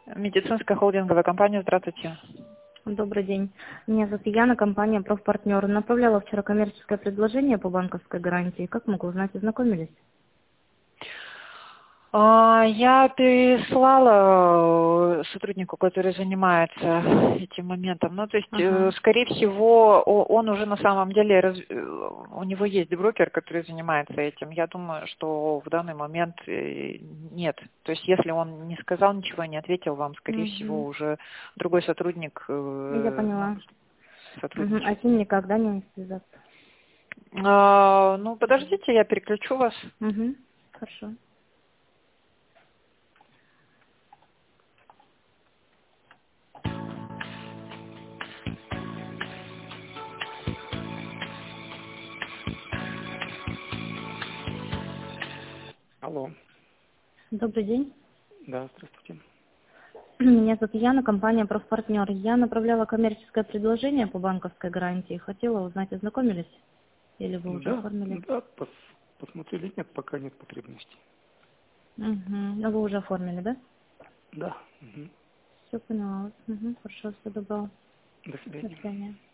Медицинская холдинговая компания, здравствуйте. Добрый день. Меня зовут Яна, компания «Профпартнер». Направляла вчера коммерческое предложение по банковской гарантии. Как могу узнать, ознакомились? Я переслала сотруднику, который занимается этим моментом. Ну, то есть, Ага. скорее всего, он уже на самом деле, у него есть брокер, который занимается этим. Я думаю, что в данный момент нет. То есть, если он не сказал ничего, не ответил вам, скорее всего, Угу. уже другой сотрудник Я поняла. Угу. А сотрудничает. с ним никогда не связаться? Ну, подождите, я переключу вас. Угу. Хорошо. Алло. Добрый день. Да, здравствуйте. Меня зовут Яна, компания «Профпартнер». Я направляла коммерческое предложение по банковской гарантии. Хотела узнать, ознакомились? Или вы уже Да, оформили? да, посмотрели, нет, пока нет потребности. Угу. Ну, вы уже оформили, да? Да. Мгм. Все поняла. Угу. Хорошо, все добро. До До свидания. свидания.